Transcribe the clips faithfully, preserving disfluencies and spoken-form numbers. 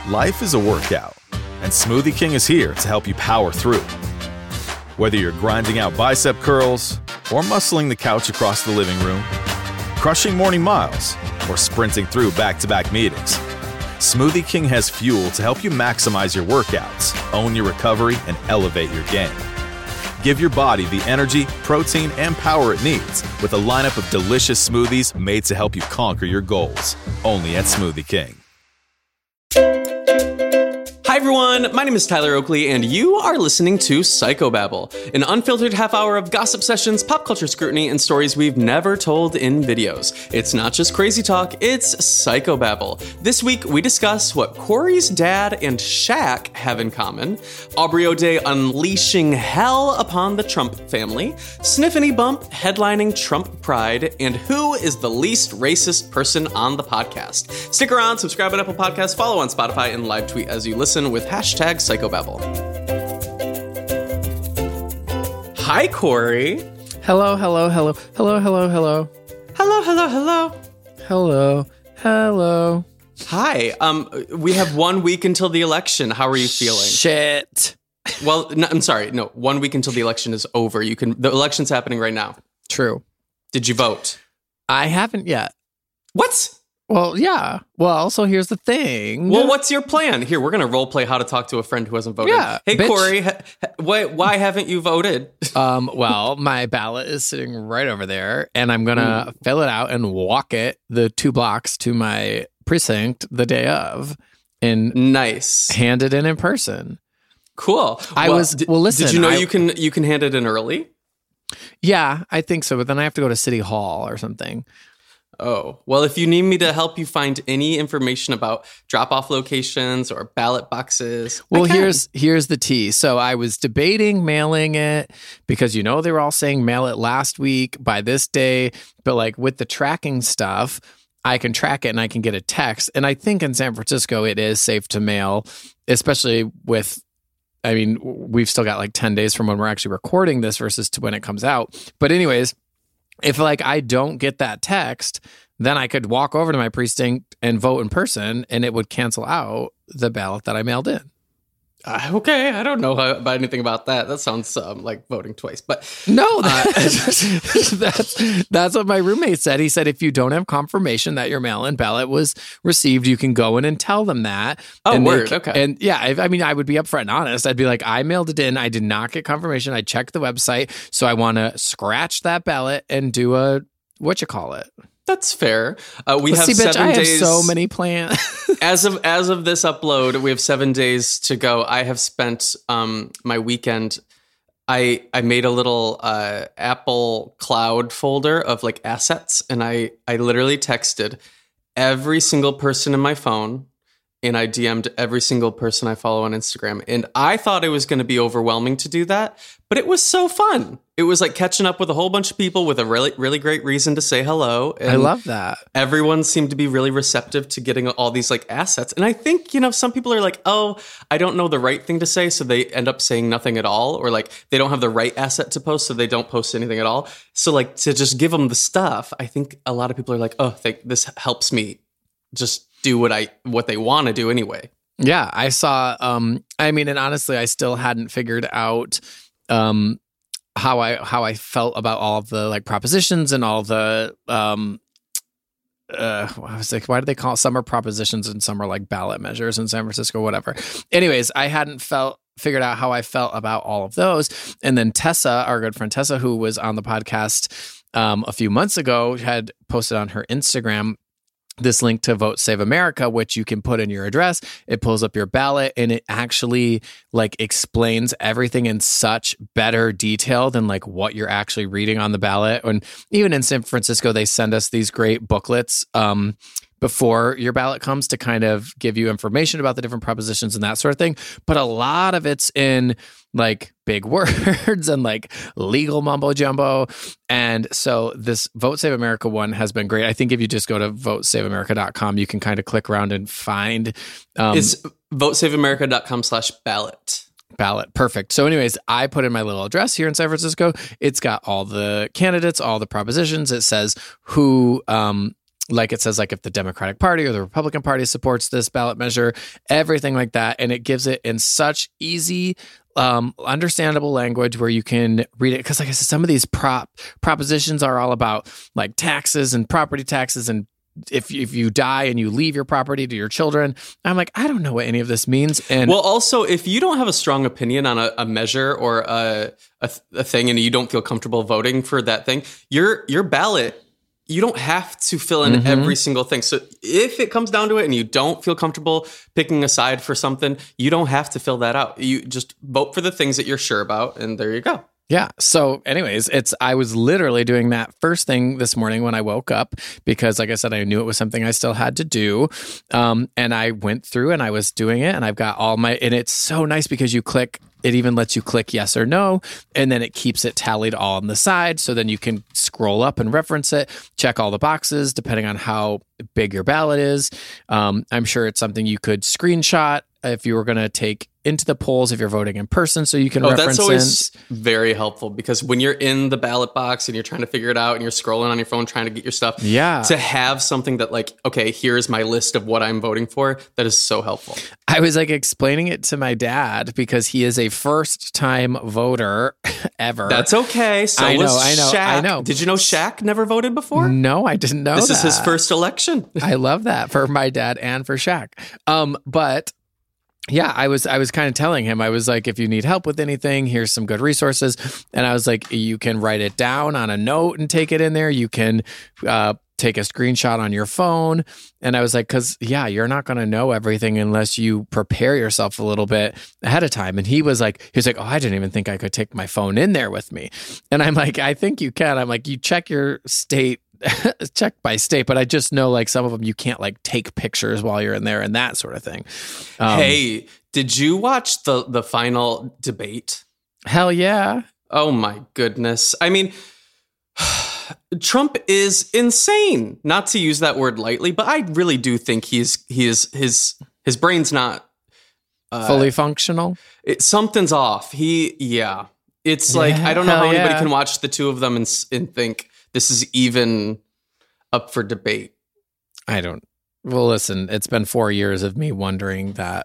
Life is a workout, and Smoothie King is here to help you power through. Whether you're grinding out bicep curls or muscling the couch across the living room, crushing morning miles, or sprinting through back-to-back meetings, Smoothie King has fuel to help you maximize your workouts, own your recovery, and elevate your game. Give your body the energy, protein, and power it needs with a lineup of delicious smoothies made to help you conquer your goals. Only at Smoothie King. Hi everyone, my name is Tyler Oakley, and you are listening to Psychobabble, an unfiltered half hour of gossip sessions, pop culture scrutiny, and stories we've never told in videos. It's not just crazy talk, it's Psychobabble. This week, we discuss what Corey's dad and Shaq have in common, Aubrey O'Day unleashing hell upon the Trump family, Sniffany Bump headlining Trump Pride, and who is the least racist person on the podcast. Stick around, subscribe on Apple Podcasts, follow on Spotify, and live tweet as you listen with hashtag Psychobabble. Hi, Corey. Hello, hello, hello, hello, hello, hello. Hello, hello, hello. Hello, hello. Hi. Um, we have one week until the election. How are you feeling? Shit. Well, no, I'm sorry. No, one week until the election is over. You can. The election's happening right now. True. Did you vote? I haven't yet. What? Well, yeah. Well, so here's the thing. Well, what's your plan? Here, we're going to role play how to talk to a friend who hasn't voted. Yeah, hey, bitch. Corey, ha- ha- why, why haven't you voted? Um, well, my ballot is sitting right over there, and I'm going to fill it out and walk it the two blocks to my precinct the day of and Nice. hand it in in person. Cool. I well, was- d- well, listen, Did you know I- you can you can hand it in early? Yeah, I think so, but then I have to go to City Hall or something. Oh, well, if you need me to help you find any information about drop-off locations or ballot boxes, Well, I can. here's here's the tea. So I was debating mailing it because, you know, they were all saying mail it last week by this day. But like with the tracking stuff, I can track it and I can get a text. And I think in San Francisco, it is safe to mail, especially with, I mean, we've still got like ten days from when we're actually recording this versus to when it comes out. But anyways, if like I don't get that text, then I could walk over to my precinct and vote in person, and it would cancel out the ballot that I mailed in. Uh, okay, I don't know how, about anything about that. That sounds um, like voting twice, but No, Uh, that's, that's that's what my roommate said. He said if you don't have confirmation that your mail-in ballot was received, you can go in and tell them that. Oh, and they word, ca- okay. And yeah, I, I mean, I would be upfront and honest. I'd be like, I mailed it in. I did not get confirmation. I checked the website, so I want to scratch that ballot and do a what you call it. that's fair. Uh, we But have see, bitch, seven I have days. so many plans. as of as of this upload, we have seven days to go. I have spent um, my weekend. I I made a little uh, Apple Cloud folder of like assets, and I I literally texted every single person in my phone, and I D M'd every single person I follow on Instagram. And I thought it was going to be overwhelming to do that, but it was so fun. It was like catching up with a whole bunch of people with a really really great reason to say hello. And I love that. everyone seemed to be really receptive to getting all these like assets. And I think, you know, some people are like, oh, I don't know the right thing to say. So they end up saying nothing at all. Or like they don't have the right asset to post. So they don't post anything at all. So like to just give them the stuff, I think a lot of people are like, oh, they, this helps me just do what I what they want to do anyway. Yeah, I saw. Um, I mean, and honestly, I still hadn't figured out um, how I how I felt about all of the like propositions and all the. Um, uh, I was like, why do they call it? Some are propositions and some are like ballot measures in San Francisco, whatever. Anyways, I hadn't felt figured out how I felt about all of those, and then Tessa, our good friend Tessa, who was on the podcast um, a few months ago, had posted on her Instagram this link to Vote Save America, which you can put in your address. It pulls up your ballot and it actually like explains everything in such better detail than like what you're actually reading on the ballot. And even in San Francisco, they send us these great booklets um, before your ballot comes to kind of give you information about the different propositions and that sort of thing. But a lot of it's in like big words and like legal mumbo jumbo. And so this Vote Save America one has been great. I think if you just go to vote save america dot com, you can kind of click around and find um, It's vote save america dot com slash ballot. Ballot. Perfect. So anyways, I put in my little address here in San Francisco. It's got all the candidates, all the propositions. It says who, um, like it says, like if the Democratic Party or the Republican Party supports this ballot measure, everything like that. And it gives it in such easy, um, understandable language where you can read it. Because like I said, some of these prop propositions are all about like taxes and property taxes and if if you die and you leave your property to your children. I'm like, I don't know what any of this means. And well, also, if you don't have a strong opinion on a, a measure or a, a a thing, and you don't feel comfortable voting for that thing, your your ballot, you don't have to fill in mm-hmm. every single thing. So if it comes down to it and you don't feel comfortable picking a side for something, you don't have to fill that out. You just vote for the things that you're sure about, and there you go. Yeah. So anyways, it's I was literally doing that first thing this morning when I woke up because, like I said, I knew it was something I still had to do. Um, and I went through and I was doing it and I've got all my, and it's so nice because you click, it even lets you click yes or no, and then it keeps it tallied all on the side. So then you can scroll up and reference it, check all the boxes depending on how big your ballot is. Um, I'm sure it's something you could screenshot if you were going to take into the polls if you're voting in person, so you can oh, reference that's always in. Very helpful because when you're in the ballot box and you're trying to figure it out and you're scrolling on your phone trying to get your stuff, yeah, to have something that like, okay, here's my list of what I'm voting for, that is so helpful. I was like explaining it to my dad because he is a first time voter ever. That's okay. So I know, was I know, Shaq. I know. Did you know Shaq never voted before? No, I didn't know this that. is his first election. I love that for my dad and for Shaq. Um, but yeah, I was I was kind of telling him, I was like, if you need help with anything, here's some good resources. And I was like, you can write it down on a note and take it in there. You can uh, take a screenshot on your phone. And I was like, because, yeah, you're not going to know everything unless you prepare yourself a little bit ahead of time. And he was like, he was like, oh, I didn't even think I could take my phone in there with me. And I'm like, I think you can. I'm like, you check your state check by state, but I just know like some of them you can't like take pictures while you're in there and that sort of thing. Um, hey, did you watch the the final debate? Hell yeah. Oh my goodness. I mean, Trump is insane. Not to use that word lightly, but I really do think he's he is his his brain's not uh, fully functional. It, something's off. He yeah. It's like yeah, I don't know how anybody yeah. can watch the two of them and and think this is even up for debate. I don't. Well, listen, it's been four years of me wondering that.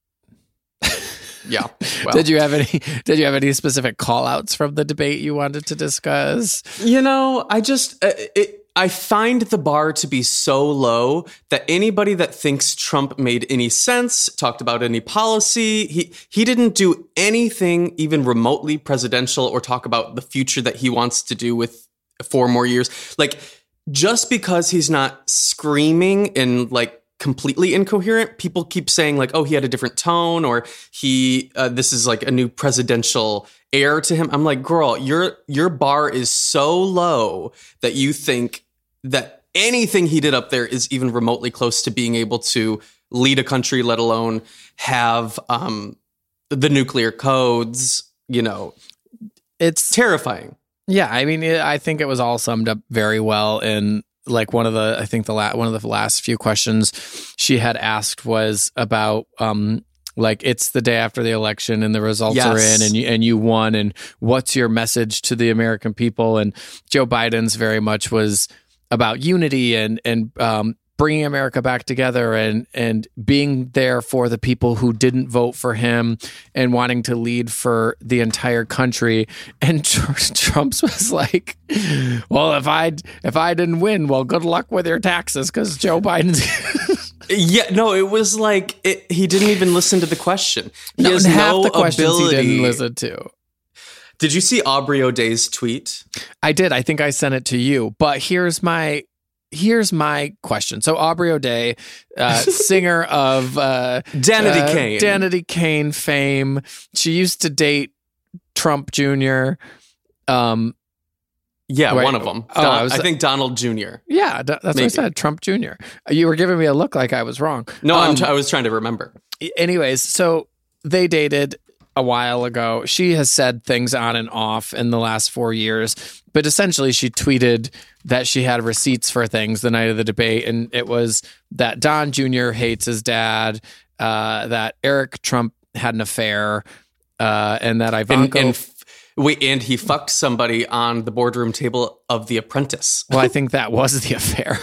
Yeah. Well. Did you have any? Did you have any specific call outs from the debate you wanted to discuss? You know, I just uh, it, I find the bar to be so low that anybody that thinks Trump made any sense, talked about any policy, he he didn't do anything even remotely presidential or talk about the future that he wants to do with four more years. Like, just because he's not screaming and like completely incoherent, people keep saying like, oh, he had a different tone or he, uh, this is like a new presidential air to him. I'm like, girl, your, your bar is so low that you think that anything he did up there is even remotely close to being able to lead a country, let alone have, um, the nuclear codes, you know, it's terrifying. Yeah, I mean, it, I think it was all summed up very well in like one of the, I think the la- one of the last few questions she had asked was about um, like it's the day after the election and the results yes. are in and you, and you won and what's your message to the American people? And Joe Biden's very much was about unity and and um, bringing America back together and and being there for the people who didn't vote for him and wanting to lead for the entire country. And Trump's was like, well, if I if I didn't win, well, good luck with your taxes because Joe Biden's. Yeah, no, it was like it, he didn't even listen to the question. He no, has half no the questions ability. he didn't listen to. Did you see Aubrey O'Day's tweet? I did. I think I sent it to you. But here's my. Here's my question. So Aubrey O'Day, uh, singer of uh, Danity uh, Kane, Danity Kane fame. She used to date Trump Junior Um, yeah, wait, one of them. Oh, Don, I, was, I think Donald Junior Yeah, that's Maybe. what I said. Trump Junior You were giving me a look like I was wrong. No, um, I'm t- I was trying to remember. Anyways, so they dated a while ago. She has said things on and off in the last four years, but essentially she tweeted that she had receipts for things the night of the debate, and it was that Don Junior hates his dad, uh, that Eric Trump had an affair, uh, and that Ivanka... And, and f- Wait, and he fucked somebody on the boardroom table of The Apprentice. Well, I think that was the affair.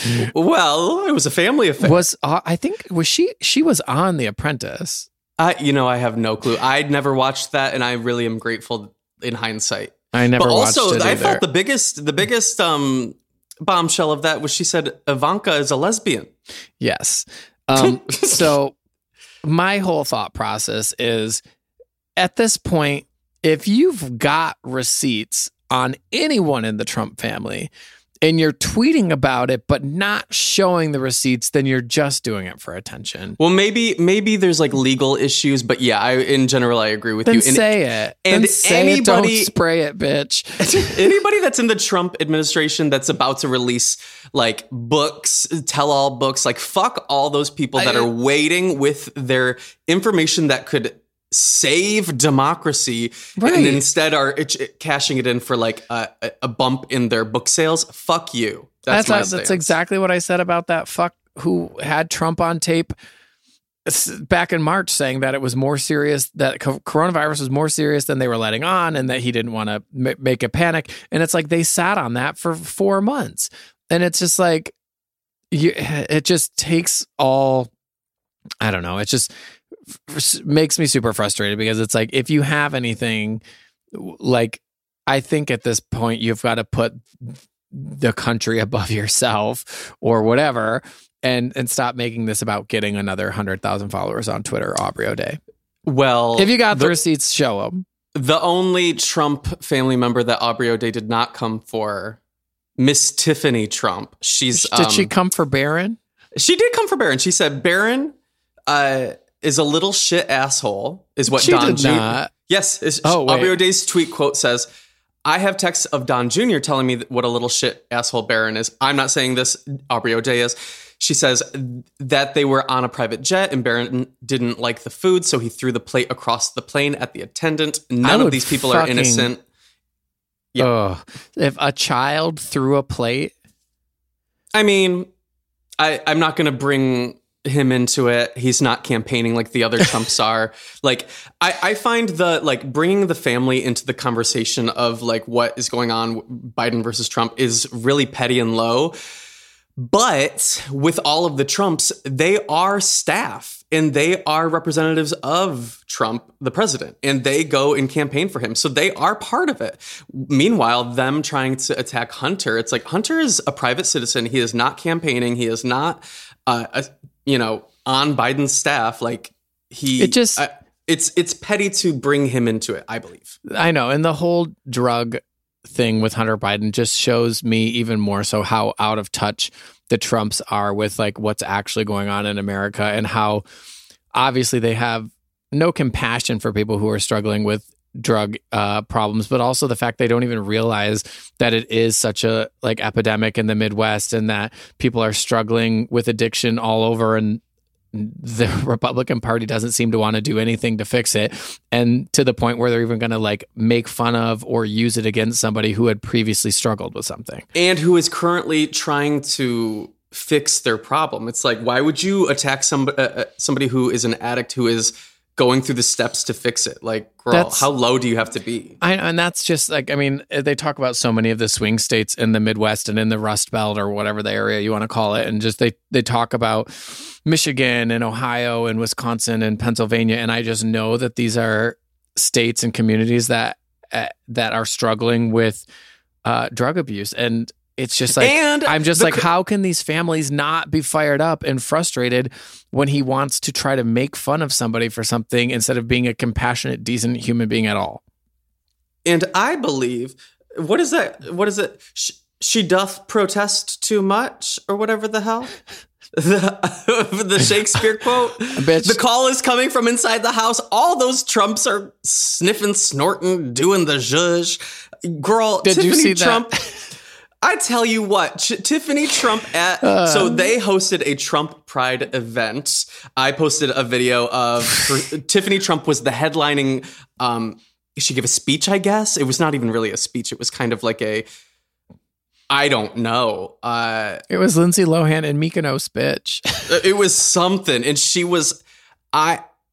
Well, it was a family affair. Was uh, I think was she she was on The Apprentice? I, you know, I have no clue. I'd never watched that, and I really am grateful in hindsight. I never but watched also, it I either. felt the biggest, the biggest um, bombshell of that was she said Ivanka is a lesbian. Yes. Um, so my whole thought process is, at this point, if you've got receipts on anyone in the Trump family and you're tweeting about it but not showing the receipts, then you're just doing it for attention. Well, maybe maybe there's like legal issues, but yeah, I in general I agree with then you. Say it. And then say anybody, it, don't spray it, bitch. Anybody that's in the Trump administration that's about to release like books, tell-all books, like fuck all those people that I, are waiting with their information that could save democracy, right. and instead are it, it, cashing it in for like a, a bump in their book sales. Fuck you. That's that's, my a, stance. That's exactly what I said about that fuck who had Trump on tape back in March, saying that it was more serious, that coronavirus was more serious than they were letting on, and that he didn't want to m- make a panic. And it's like they sat on that for four months, and it's just like you, it just takes all. I don't know. It just makes me super frustrated because it's like, if you have anything, like, I think at this point you've got to put the country above yourself or whatever, and and stop making this about getting another one hundred thousand followers on Twitter, Aubrey O'Day. Well, if you got the, the receipts, show them. The only Trump family member that Aubrey O'Day did not come for, Miss Tiffany Trump. She's Did um, she come for Barron? She did come for Barron. She said Barron uh, is a little shit asshole, is what she Don did Junior not. Yes. Is, oh, wait. Aubrey O'Day's tweet quote says, I have texts of Don Junior telling me what a little shit asshole Barron is. I'm not saying this. Aubrey O'Day is. She says that they were on a private jet and Barron didn't like the food, so he threw the plate across the plane at the attendant. None of these people fucking, are innocent. Yep. Ugh. If a child threw a plate. I mean, I, I'm not going to bring him into it. He's not campaigning like the other Trumps are. Like, I, I find the, like, bringing the family into the conversation of, like, what is going on, Biden versus Trump, is really petty and low. But with all of the Trumps, they are staff and they are representatives of Trump, the president, and they go and campaign for him. So they are part of it. Meanwhile, them trying to attack Hunter, it's like Hunter is a private citizen. He is not campaigning. He is not, uh, a, you know, on Biden's staff. Like he, it just, uh, it's, it's petty to bring him into it, I believe. I know. And the whole drug thing with Hunter Biden just shows me even more so how out of touch the Trumps are with like what's actually going on in America, and how obviously they have no compassion for people who are struggling with drug uh, problems, but also the fact they don't even realize that it is such a like epidemic in the Midwest, and that people are struggling with addiction all over, and the Republican Party doesn't seem to want to do anything to fix it, and to the point where they're even going to like make fun of or use it against somebody who had previously struggled with something and who is currently trying to fix their problem. It's like, why would you attack somebody, uh, somebody who is an addict who is going through the steps to fix it? Like, girl, that's, how low do you have to be? I, and that's just like, I mean, they talk about so many of the swing states in the Midwest and in the Rust Belt or whatever the area you want to call it. And just they, they talk about Michigan and Ohio and Wisconsin and Pennsylvania. And I just know that these are states and communities that, uh, that are struggling with uh, drug abuse. And it's just like, and I'm just the, like, how can these families not be fired up and frustrated when he wants to try to make fun of somebody for something instead of being a compassionate, decent human being at all? And I believe, what is that? What is it? She, she doth protest too much or whatever the hell? The, the Shakespeare quote. Bitch. The call is coming from inside the house. All those Trumps are sniffing, snorting, doing the zhuzh. Girl, Did Tiffany you see Trump. That? I tell you what, Ch- Tiffany Trump at, uh, so they hosted a Trump Pride event. I posted a video of her, Tiffany Trump was the headlining, um, she gave a speech, I guess. It was not even really a speech. It was kind of like a, I don't know. Uh, it was Lindsay Lohan and Mykonos, bitch. It was something. And she was, I,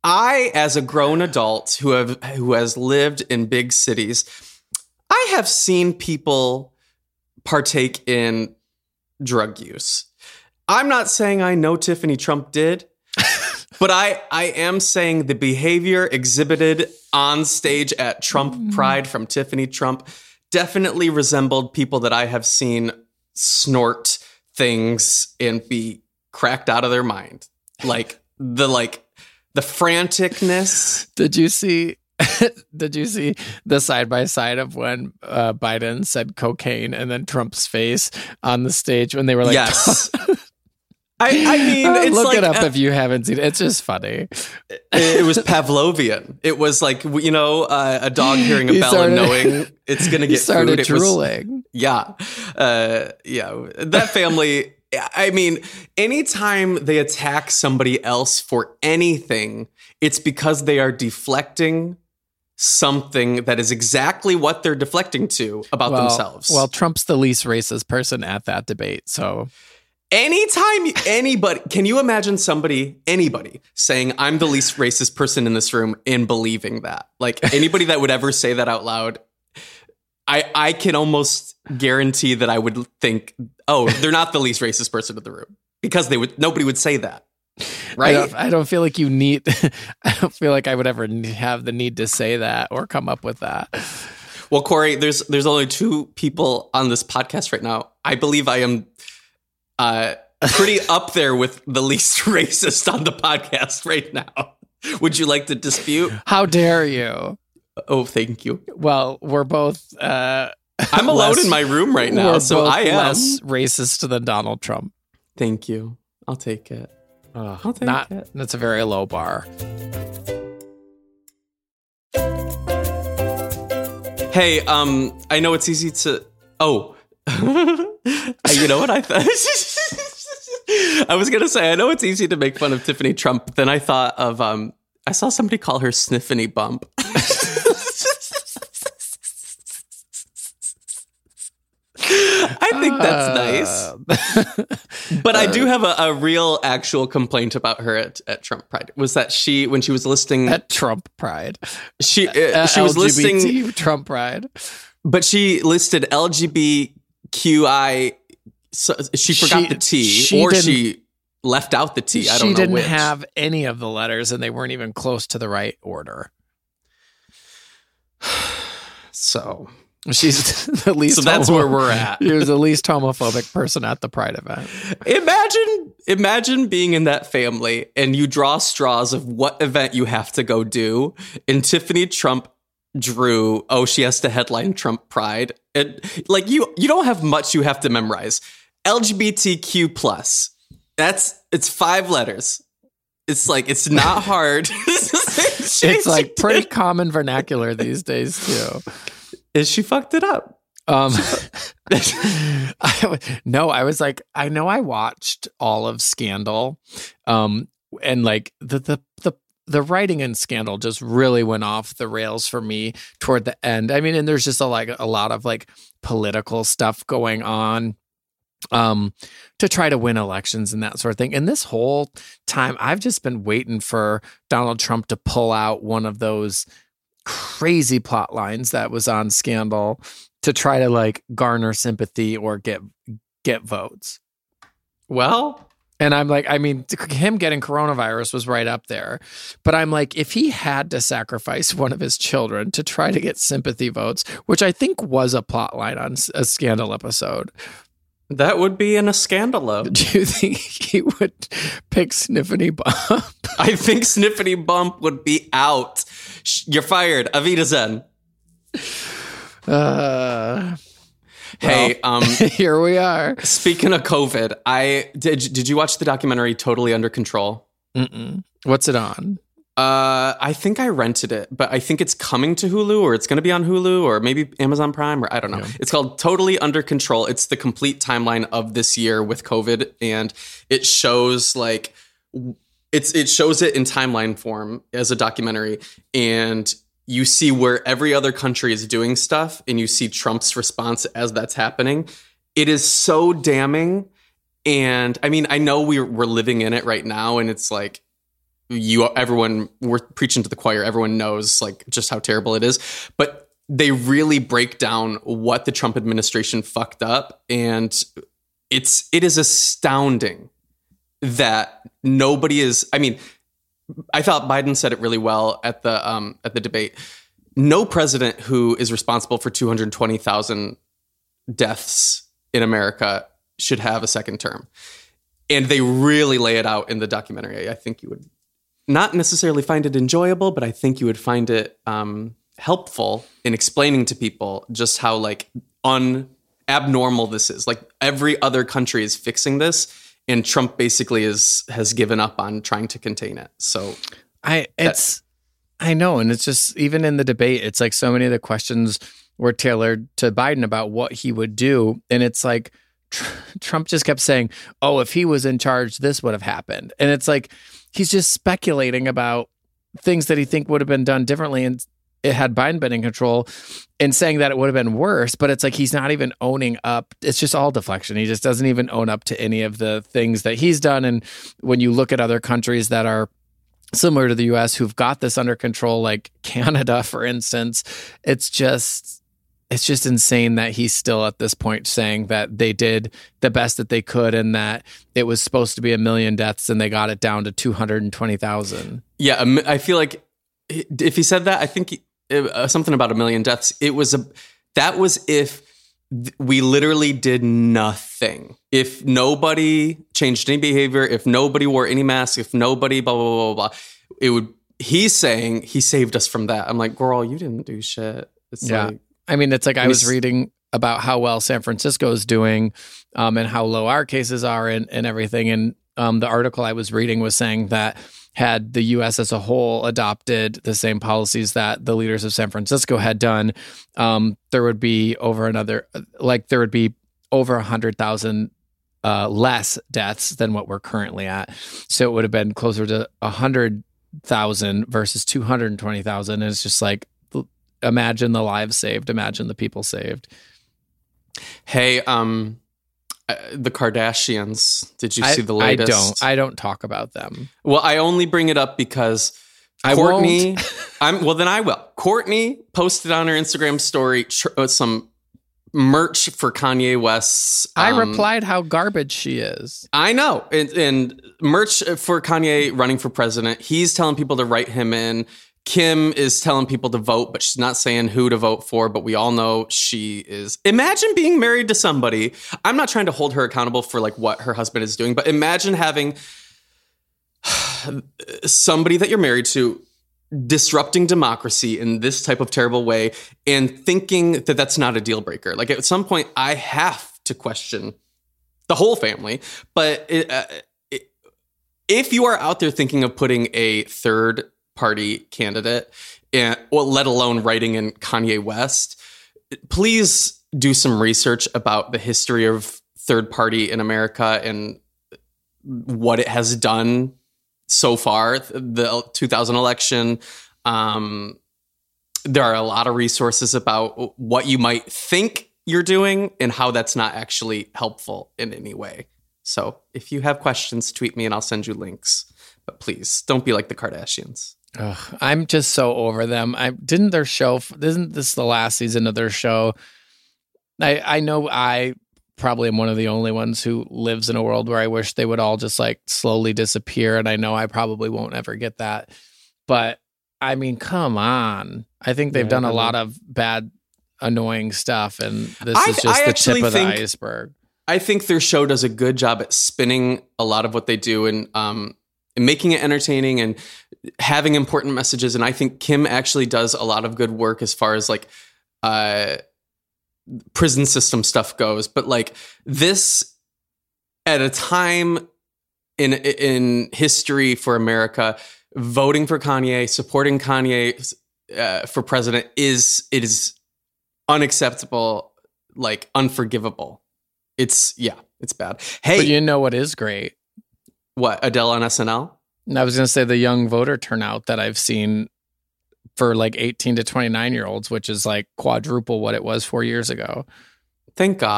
I, as a grown adult who have who has lived in big cities, I have seen people partake in drug use. I'm not saying I know Tiffany Trump did, but I, I am saying the behavior exhibited on stage at Trump Pride from Tiffany Trump definitely resembled people that I have seen snort things and be cracked out of their mind. Like the like the franticness. Did you see Did you see the side by side of when uh, Biden said cocaine and then Trump's face on the stage when they were like, yes. I, I mean, it's look like, it up uh, if you haven't seen it. It's just funny. It, it was Pavlovian. It was like, you know, uh, a dog hearing a He bell started- and knowing it's going to get He started food. It was, drooling. yeah. Uh, yeah. That family, I mean, anytime they attack somebody else for anything, it's because they are deflecting something that is exactly what they're deflecting to about well, themselves. Well, Trump's the least racist person at that debate, so anytime anybody, can you imagine somebody, anybody saying I'm the least racist person in this room and believing that? Like anybody that would ever say that out loud, I I can almost guarantee that I would think, oh, they're not the least racist person in the room because they would nobody would say that. Right? I don't, I don't feel like you need. I don't feel like I would ever have the need to say that or come up with that. Well, Corey, there's there's only two people on this podcast right now. I believe I am uh, pretty up there with the least racist on the podcast right now. Would you like to dispute? How dare you? Oh, thank you. Well, we're both. Uh, I'm alone less, in my room right now, we're so both I am less racist than Donald Trump. Thank you. I'll take it. Ugh, I'll take not, it. That's a very low bar. Hey, um, I know it's easy to. Oh, you know what I thought? I was gonna say I know it's easy to make fun of Tiffany Trump. But then I thought of um, I saw somebody call her Sniffany Bump. I think that's nice. But I do have a, a real actual complaint about her at, at Trump Pride. Was that she, when she was listing... At Trump Pride. She uh, she was L G B T listing... Trump Pride. But she listed L G B T Q I... So she forgot She- the T, she or didn't- she left out the T. I don't She know didn't which. have any of the letters, and they weren't even close to the right order. So... She's the least. So that's homo- where we're at. She was the least homophobic person at the Pride event. Imagine, imagine being in that family and you draw straws of what event you have to go do. And Tiffany Trump drew, oh, she has to headline Trump Pride. And like you, you don't have much you have to memorize. L G B T Q plus. That's it's five letters. It's like it's not hard. It's like pretty common vernacular these days too. Is she fucked it up? Um, I, no, I was like, I know I watched all of Scandal, um, and like the the the the writing in Scandal just really went off the rails for me toward the end. I mean, and there's just a, like a lot of like political stuff going on, um, to try to win elections and that sort of thing. And this whole time, I've just been waiting for Donald Trump to pull out one of those crazy plot lines that was on Scandal to try to like garner sympathy or get get votes. Well, and I'm like, I mean, him getting coronavirus was right up there. But I'm like, if he had to sacrifice one of his children to try to get sympathy votes, which I think was a plot line on a Scandal episode, that would be in a scandalo. do you think he would pick Sniffany Bump? I think Sniffany Bump would be out. You're fired. Avita Zen. Uh, hey, well, um, here we are. Speaking of COVID, I did. Did you watch the documentary Totally Under Control? Mm-mm. What's it on? Uh, I think I rented it, but I think it's coming to Hulu, or it's going to be on Hulu, or maybe Amazon Prime, or I don't know. Yeah. It's called Totally Under Control. It's the complete timeline of this year with COVID, and it shows like it's it shows it in timeline form as a documentary, and you see where every other country is doing stuff, and you see Trump's response as that's happening. It is so damning, and I mean, I know we're we're living in it right now, and it's like. you, everyone, we're preaching to the choir. Everyone knows like just how terrible it is, but they really break down what the Trump administration fucked up. And it's, it is astounding that nobody is, I mean, I thought Biden said it really well at the, um, at the debate. No president who is responsible for two hundred twenty thousand deaths in America should have a second term. And they really lay it out in the documentary. I think you would not necessarily find it enjoyable, but I think you would find it um, helpful in explaining to people just how like un abnormal this is. Like every other country is fixing this, and Trump basically is has given up on trying to contain it. So I it's I know, and it's just even in the debate, it's like so many of the questions were tailored to Biden about what he would do, and it's like tr- Trump just kept saying, "Oh, if he was in charge, this would have happened," and it's like he's just speculating about things that he think would have been done differently, and it had Biden been in control, and saying that it would have been worse. But it's like he's not even owning up. It's just all deflection. He just doesn't even own up to any of the things that he's done. And when you look at other countries that are similar to the U S who've got this under control, like Canada, for instance, it's just it's just insane that he's still at this point saying that they did the best that they could and that it was supposed to be a million deaths and they got it down to two hundred twenty thousand. Yeah, I feel like if he said that, I think he, uh, something about a million deaths. It was a that was if th- we literally did nothing. If nobody changed any behavior, if nobody wore any masks, if nobody blah blah blah blah, blah it would. He's saying he saved us from that. I'm like, girl, you didn't do shit. It's yeah. like, I mean, it's like I was reading about how well San Francisco is doing um, and how low our cases are and, and everything. And um, the article I was reading was saying that had the U S as a whole adopted the same policies that the leaders of San Francisco had done, um, there would be over another, like there would be over one hundred thousand uh, less deaths than what we're currently at. So it would have been closer to one hundred thousand versus two hundred twenty thousand. And it's just like, imagine the lives saved. Imagine the people saved. Hey, um, uh, the Kardashians. Did you see I, the latest? I don't. I don't talk about them. Well, I only bring it up because I Courtney. won't. I'm well. Then I will. Courtney posted on her Instagram story tr- uh, some merch for Kanye West's. Um, I replied how garbage she is. I know, and, and merch for Kanye running for president. He's telling people to write him in. Kim is telling people to vote, but she's not saying who to vote for. But we all know she is. Imagine being married to somebody. I'm not trying to hold her accountable for like what her husband is doing, but imagine having somebody that you're married to disrupting democracy in this type of terrible way and thinking that that's not a deal breaker. Like at some point, I have to question the whole family. But it, uh, it, if you are out there thinking of putting a third party candidate, and well, let alone writing in Kanye West, please do some research about the history of third party in America and what it has done so far. The two thousand election, um, there are a lot of resources about what you might think you're doing and how that's not actually helpful in any way. So if you have questions, tweet me and I'll send you links. But please don't be like the Kardashians. Ugh, I'm just so over them. I didn't their show. Isn't this the last season of their show? I I know I probably am one of the only ones who lives in a world where I wish they would all just like slowly disappear. And I know I probably won't ever get that. But I mean, come on. I think they've yeah, done a lot of bad, annoying stuff. And this I, is just I the tip of think, the iceberg. I think their show does a good job at spinning a lot of what they do and um, and making it entertaining and having important messages. And I think Kim actually does a lot of good work as far as like uh, prison system stuff goes. But like this at a time in in history for America, voting for Kanye, supporting Kanye uh, for president is it is unacceptable, like unforgivable. It's yeah, it's bad. Hey, but you know what is great? What, Adele on S N L? I was going to say the young voter turnout that I've seen for like eighteen to twenty-nine year olds, which is like quadruple what it was four years ago. Thank God.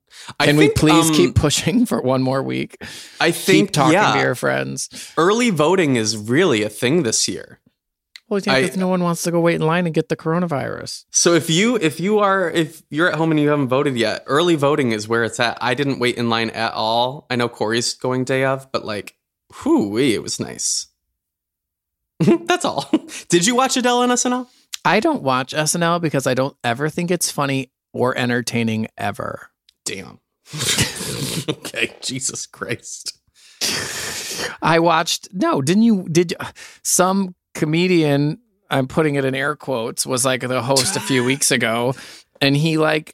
I Can think, we please um, keep pushing for one more week? I think keep talking yeah, to your friends. early voting is really a thing this year. Well, yeah, because I- no one wants to go wait in line and get the coronavirus. So if you if you are if you're at home and you haven't voted yet, early voting is where it's at. I didn't wait in line at all. I know Corey's going day of, but like, whoo, it was nice. That's all. Did you watch Adele on S N L? I don't watch S N L because I don't ever think it's funny or entertaining ever. Damn. Okay, Jesus Christ. I watched, no, didn't you, did you, some comedian, I'm putting it in air quotes, was like the host a few weeks ago, and he like,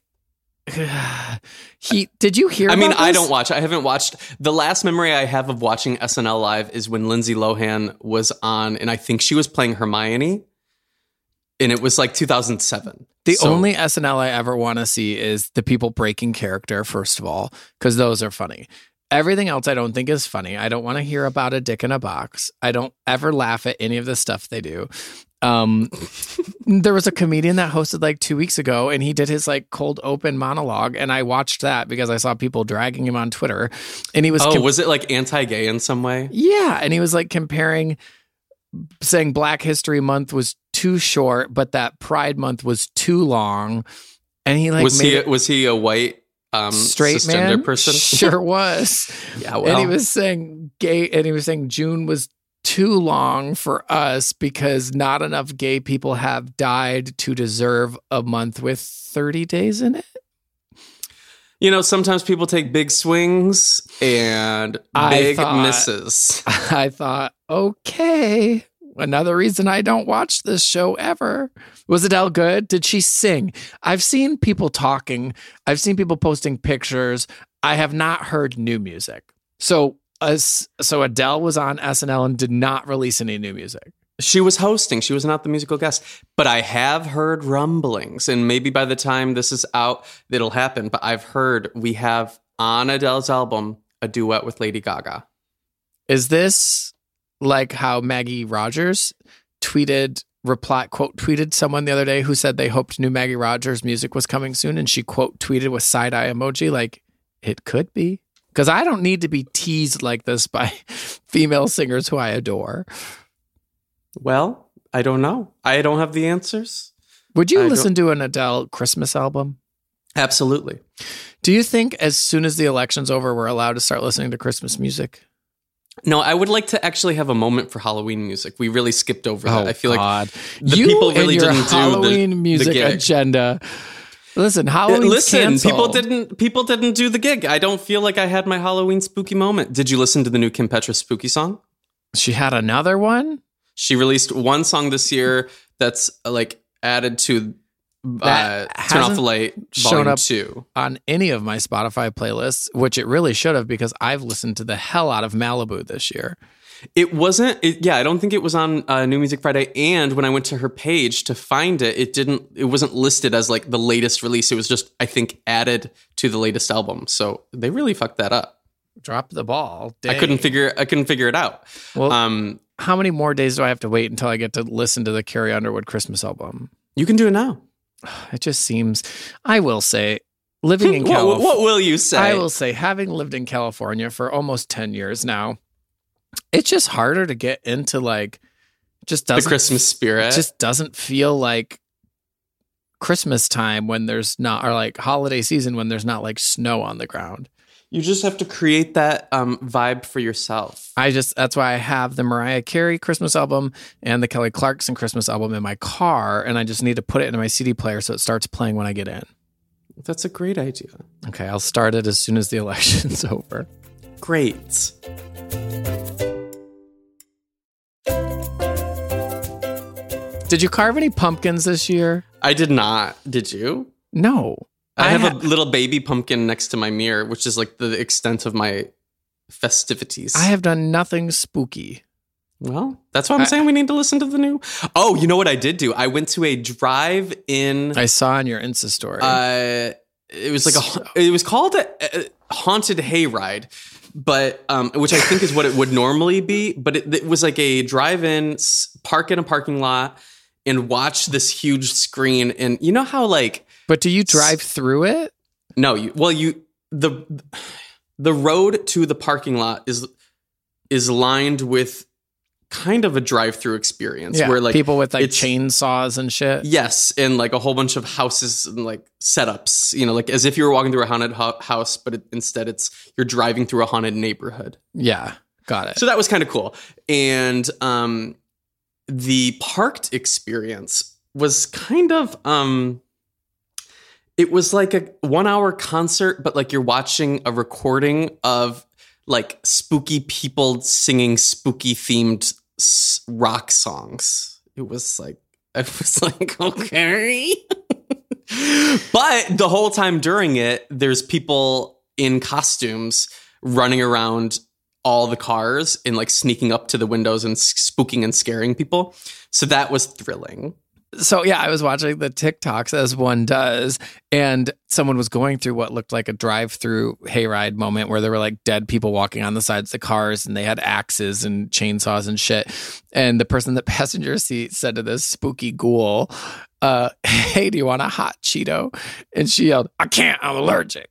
he, did you hear I mean, about I this? don't watch. I haven't watched. The last memory I have of watching S N L live is when Lindsay Lohan was on, and I think she was playing Hermione, and it was like two thousand seven. The So- only S N L I ever want to see is the people breaking character, first of all, because those are funny. Everything else I don't think is funny. I don't want to hear about a dick in a box. I don't ever laugh at any of the stuff they do. Um, there was a comedian that hosted like two weeks ago, and he did his like cold open monologue, and I watched that because I saw people dragging him on Twitter, and he was Oh, com- was it like anti-gay in some way? yeah, and he was like comparing, saying Black History Month was too short, but that Pride Month was too long, and he like was made he it was he a white um, straight cisgender man person? sure was. Yeah, well, And he was saying gay, and he was saying June was too long for us because not enough gay people have died to deserve a month with thirty days in it. you know, sometimes people take big swings and I big thought- misses. I thought, okay, another reason I don't watch this show ever. Was Adele good? Did she sing? I've seen people talking. I've seen people posting pictures. I have not heard new music. So, as so Adele was on S N L and did not release any new music. She was hosting. She was not the musical guest. But I have heard rumblings, and maybe by the time this is out, it'll happen. But I've heard we have on Adele's album a duet with Lady Gaga. Is this like how Maggie Rogers tweeted, reply, quote, tweeted someone the other day who said they hoped new Maggie Rogers music was coming soon, and she, quote, tweeted with side-eye emoji? Like, it could be. Because I don't need to be teased like this by female singers who I adore. Well, I don't know. I don't have the answers. Would you I listen to an Adele Christmas album? Absolutely. Do you think as soon as the election's over, we're allowed to start listening to Christmas music? No, I would like to actually have a moment for Halloween music. We really skipped over that. I feel like God. the you people really and your didn't do the- Halloween the music gig. agenda. Listen, Halloween. Listen, people didn't people didn't do the gig. I don't feel like I had my Halloween spooky moment. Did you listen to the new Kim Petras spooky song? She had another one. She released one song this year that's uh, like added to uh, That Turn Off hasn't the Light shown Volume up two. on any of my Spotify playlists, which it really should have because I've listened to the hell out of Malibu this year. It wasn't, it, yeah, I don't think it was on uh, New Music Friday. And when I went to her page to find it, it didn't, it wasn't listed as like the latest release. It was just, I think, added to the latest album. So they really fucked that up. Drop the ball. I Dang. couldn't figure, I couldn't figure it out. Well, Um, how many more days do I have to wait until I get to listen to the Carrie Underwood Christmas album? you can do it now. It just seems, I will say, living in what, California. what will you say? I will say, having lived in California for almost ten years now, it's just harder to get into like, just the doesn't, Christmas spirit. it just doesn't feel like Christmas time when there's not, or like holiday season when there's not like snow on the ground. You just have to create that um, vibe for yourself. I just, that's why I have the Mariah Carey Christmas album and the Kelly Clarkson Christmas album in my car. And I just need to put it into my C D player so it starts playing when I get in. That's a great idea. Okay, I'll start it as soon as the election's over. Great. Did you carve any pumpkins this year? I did not. Did you? No. I, have ha- a little baby pumpkin next to my mirror, which is like the extent of my festivities. I have done nothing spooky. Well, that's why I'm I- saying we need to listen to the new. Oh, you know what I did do? I went to a drive-in. I saw on your Insta story. Uh, it was like a. It was called a, a haunted hayride, but um, which I think is what it would normally be. But it, it was like a drive-in, s- park in a parking lot, and watch this huge screen. And you know how like but do you drive through it? no, you well you the the road to the parking lot is is lined with kind of a drive-through experience Yeah, where like people with like it's- chainsaws and shit. Yes, and like a whole bunch of houses and like setups, you know, like as if you were walking through a haunted ho- house, but it, instead it's you're driving through a haunted neighborhood. Yeah, got it. So that was kind of cool. And um, the parked experience was kind of um, it was like a one hour concert, but like you're watching a recording of like spooky people singing spooky themed s- rock songs. It was like, I was like, okay. But the whole time during it, there's people in costumes running around all the cars and like sneaking up to the windows and spooking and scaring people. So that was thrilling. So yeah, I was watching the TikToks as one does, and someone was going through what looked like a drive-through hayride moment where there were like dead people walking on the sides of the cars, and they had axes and chainsaws and shit. And the person in the passenger seat said to this spooky ghoul, uh, "Hey, do you want a hot Cheeto?" And she yelled, "I can't, I'm allergic."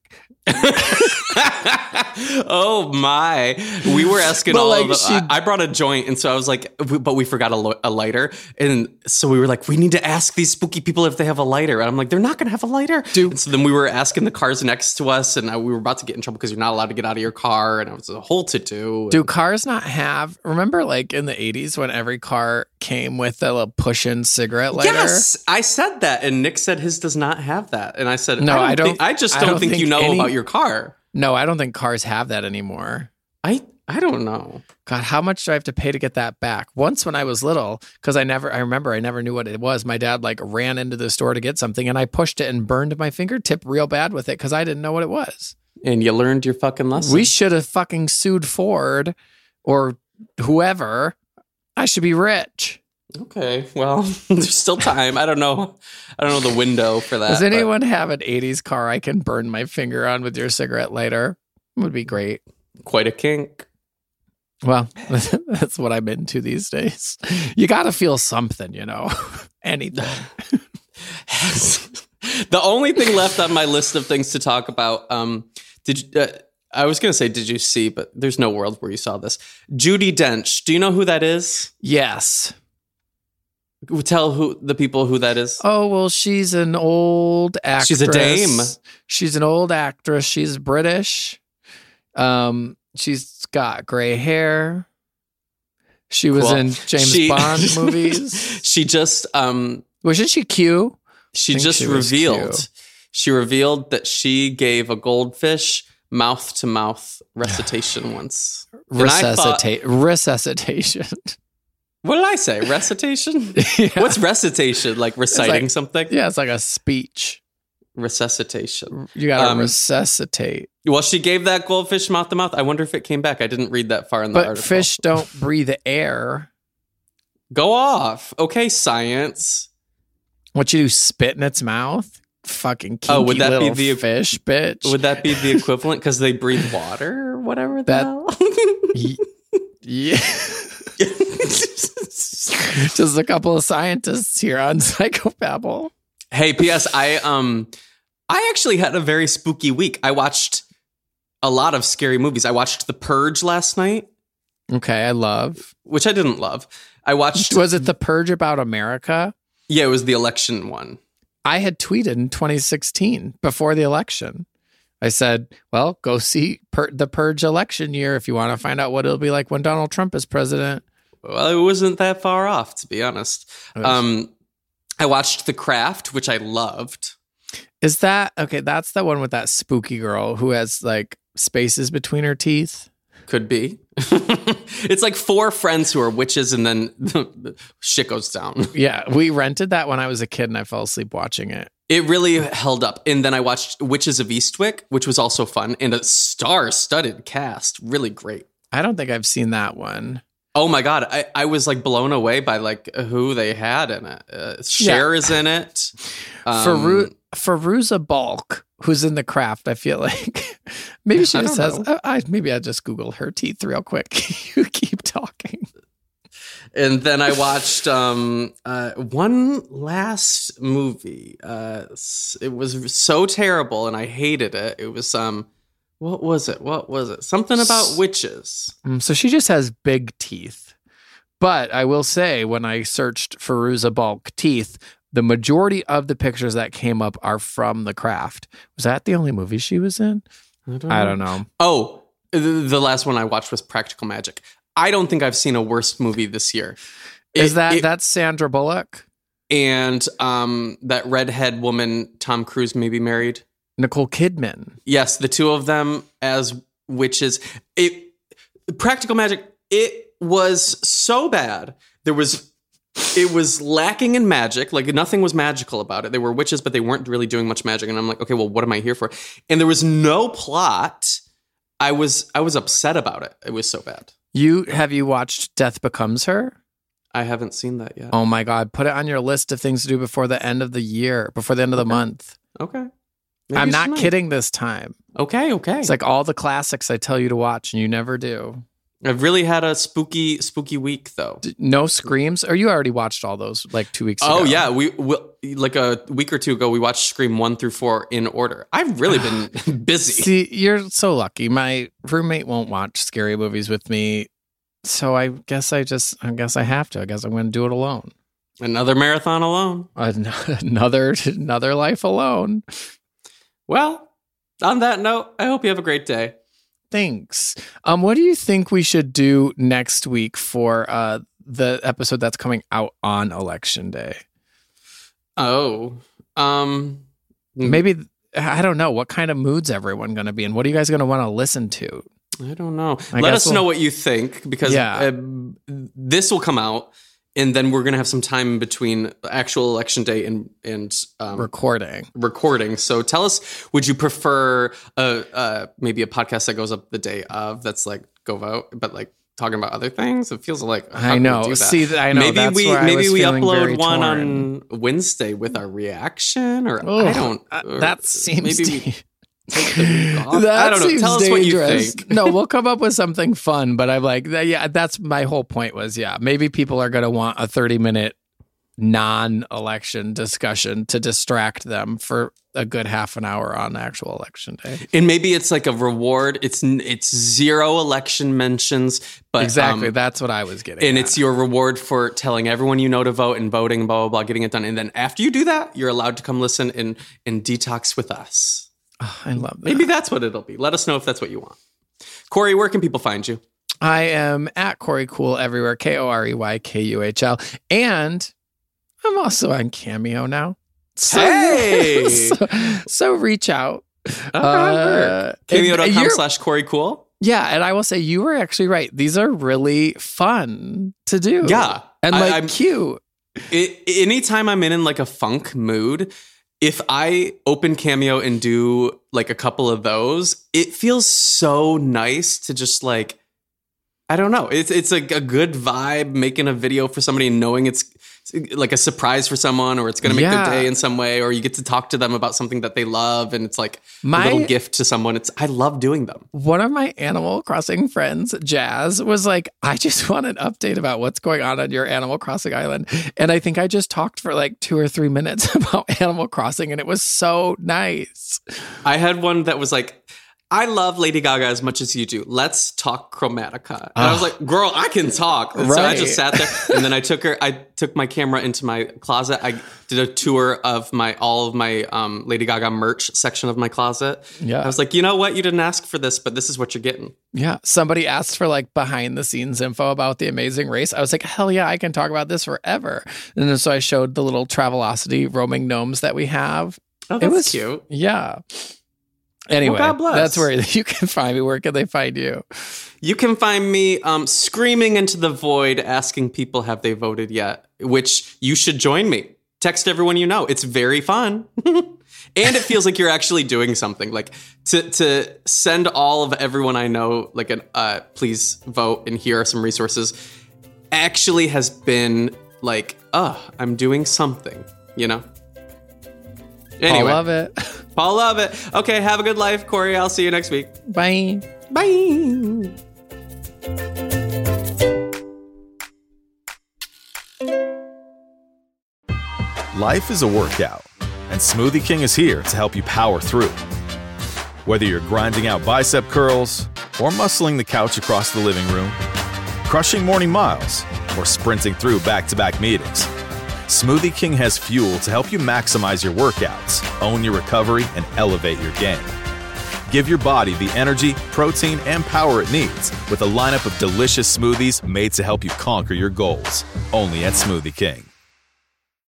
Oh my, we were asking But, all like, of the, she- I, I brought a joint, and so I was like, but we forgot a, lo- a lighter, and so we were like, we need to ask these spooky people if they have a lighter, and I'm like, they're not gonna have a lighter. Dude. And so then we were asking the cars next to us, and I, we were about to get in trouble because you're not allowed to get out of your car, and it was a whole to-do. Do cars not have, remember like in the eighties when every car came with a little push-in cigarette lighter? Yes, I said that, and Nick said his does not have that, and I said, No, I I don't. don't- think, I just I don't, don't think, think you know any- about your car. No, I don't think cars have that anymore. I I don't know. God, how much do I have to pay to get that back? Once when I was little, because I never, I remember I never knew what it was. My dad like ran into the store to get something, and I pushed it and burned my fingertip real bad with it because I didn't know what it was. And you learned your fucking lesson. We should have fucking sued Ford or whoever. I should be rich. Okay, well, there's still time. I don't know. I don't know the window for that. Does but anyone have an eighties car I can burn my finger on with your cigarette lighter? It would be great. Quite a kink. Well, that's what I'm into these days. You got to feel something, you know, anything. The only thing left on my list of things to talk about. Um, did you, uh, I was going to say, did you see? But there's no world where you saw this. Judi Dench. Do you know who that is? Yes. Tell who the people who that is. Oh, well, she's an old actress. She's a dame. She's an old actress. She's British. Um, she's got gray hair. She was Cool. in James She- Bond movies. She just um Wasn't she Q? she think just she was revealed cute. she revealed that she gave a goldfish mouth to mouth recitation once. And I thought- Resuscitate. Resuscitation. What did I say? Recitation? Yeah. What's recitation? Like reciting like- something? Yeah, it's like a speech. Resuscitation. You got to Um, resuscitate. Well, she gave that goldfish mouth to mouth. I wonder if it came back. I didn't read that far in the But article. fish don't breathe air. Go off. Okay, science. What you do? Spit in its mouth? Fucking kinky Oh, would that be little the- fish, bitch? Would that be the equivalent? Because they breathe water or whatever the That- hell? Ye- yeah. Just a couple of scientists here on Psychobabble. Hey, P S. I um, I actually had a very spooky week. I watched a lot of scary movies. I watched The Purge last night, Okay, I love. which I didn't love. I watched. Was it The Purge about America? Yeah, it was the election one. I had tweeted in twenty sixteen before the election. I said, well, go see Pur- the Purge election year if you want to find out what it'll be like when Donald Trump is president. Well, it wasn't that far off, to be honest. It was- Um, I watched The Craft, which I loved. Is that okay? That's the one with that spooky girl who has like spaces between her teeth. Could be. It's like four friends who are witches, and then shit goes down. Yeah, we rented that when I was a kid and I fell asleep watching it. It really held up. And then I watched Witches of Eastwick, which was also fun, and a star-studded cast. Really great. I don't think I've seen that one. Oh my God. I, I was like blown away by like who they had in it. Uh, Cher Yeah. is in it. Um, Faru- Faruza Balk, who's in The Craft, I feel like maybe she I just don't has. know. I, I maybe I just Google her teeth real quick. You keep talking. And then I watched um, uh, one last movie. Uh, s- it was so terrible, and I hated it. It was um, What was it? What was it? Something about witches. Mm, So she just has big teeth. But I will say, when I searched Fairuza Balk teeth, the majority of the pictures that came up are from The Craft. Was that the only movie she was in? I don't I know. don't know. Oh, the, the last one I watched was Practical Magic. I don't think I've seen a worse movie this year. Is It- that it- that's Sandra Bullock? and um, that redhead woman Tom Cruise maybe married? Nicole Kidman. Yes, the two of them as witches. It Practical Magic, it was so bad. There was it was lacking in magic. Like nothing was magical about it. They were witches, but they weren't really doing much magic. And I'm like, okay, well, what am I here for? And there was no plot. I was I was upset about it. It was so bad. You have you watched Death Becomes Her? I haven't seen that yet. Oh my God. Put it on your list of things to do before the end of the year, before the end of the Okay. month. Okay. Maybe I'm not tonight. kidding this time. Okay, okay. It's like all the classics I tell you to watch and you never do. I've really had a spooky, spooky week though. D- No Screams? Or you already watched all those like two weeks ago? Oh yeah, we, we like a week or two ago we watched Scream one through four in order. I've really been busy. See, you're so lucky. My roommate won't watch scary movies with me. So I guess I just, I guess I have to. I guess I'm going to do it alone. Another marathon alone. An- Another, another life alone. Well, on that note, I hope you have a great day. Thanks. Um, what do you think we should do next week for uh the episode that's coming out on Election Day? Oh, um, Maybe I don't know what kind of mood's everyone going to be in. What are you guys going to want to listen to? I don't know. I Let guess us we'll- know what you think because Yeah. uh, this will come out, and then we're gonna have some time in between actual election day and and um, Recording. recording. So tell us, would you prefer a, uh, maybe a podcast that goes up the day of that's like go vote, but like talking about other things? It feels like how I can we know. do that? See, th- I know. Maybe That's we where I maybe was we feeling very upload one torn. on Wednesday with our reaction, or I Ugh, don't. uh, or that seems maybe we da- take the week off. That I don't know. seems Tell us what you dangerous. think. No, we'll come up with something fun. But I'm like, th- yeah, that's my whole point. Was yeah, maybe people are going to want a thirty minute non-election discussion to distract them for a good half an hour on actual election day. And maybe it's like a reward. It's it's zero election mentions, but Exactly, um, that's what I was getting. and at. it's your reward for telling everyone you know to vote and voting, blah blah blah, getting it done. And then after you do that, you're allowed to come listen and and detox with us. Oh, I love that. Maybe that's what it'll be. Let us know if that's what you want. Corey, where can people find you? I am at Corey Cool everywhere, K O R E Y K U H L. And I'm also on Cameo now. So, Hey! so, so reach out. Uh, Uh, Cameo dot and com you're- slash Corey Cool. Yeah, and I will say you were actually right. These are really fun to do. Yeah. And I- like I'm- cute. It, anytime I'm in, in like a funk mood, if I open Cameo and do like a couple of those, it feels so nice to just like, I don't know. It's it's like a good vibe making a video for somebody and knowing it's like a surprise for someone, or it's going to make Yeah. their day in some way, or you get to talk to them about something that they love and it's like My- a little gift to someone. It's I love doing them. One of my Animal Crossing friends, Jazz, was like, I just want an update about what's going on on your Animal Crossing island. And I think I just talked for like two or three minutes about Animal Crossing, and it was so nice. I had one that was like, I love Lady Gaga as much as you do. Let's talk Chromatica. And I was like, girl, I can talk. And So I Right. just sat there and then I took her, I took my camera into my closet. I did a tour of my, all of my um, Lady Gaga merch section of my closet. Yeah. I was like, you know what? You didn't ask for this, but this is what you're getting. Yeah. Somebody asked for like behind the scenes info about the Amazing Race. I was like, hell yeah, I can talk about this forever. And then so I showed the little Travelocity roaming gnomes that we have. Oh, It that's was cute. Yeah. Anyway, Well, God bless. that's where you can find me. Where can they find you? You can find me um, screaming into the void, asking people, have they voted yet? Which you should join me. Text everyone you know. It's very fun. And it feels like you're actually doing something. Like to to send all of everyone I know, like an uh, please vote and here are some resources, actually has been like, oh, I'm doing something, you know? Anyway, I love it. Paul love it. Okay, have a good life, Corey. I'll see you next week. Bye. Bye. Life is a workout, and Smoothie King is here to help you power through. Whether you're grinding out bicep curls or muscling the couch across the living room, crushing morning miles, or sprinting through back-to-back meetings, Smoothie King has fuel to help you maximize your workouts, own your recovery, and elevate your game. Give your body the energy, protein, and power it needs with a lineup of delicious smoothies made to help you conquer your goals. Only at Smoothie King.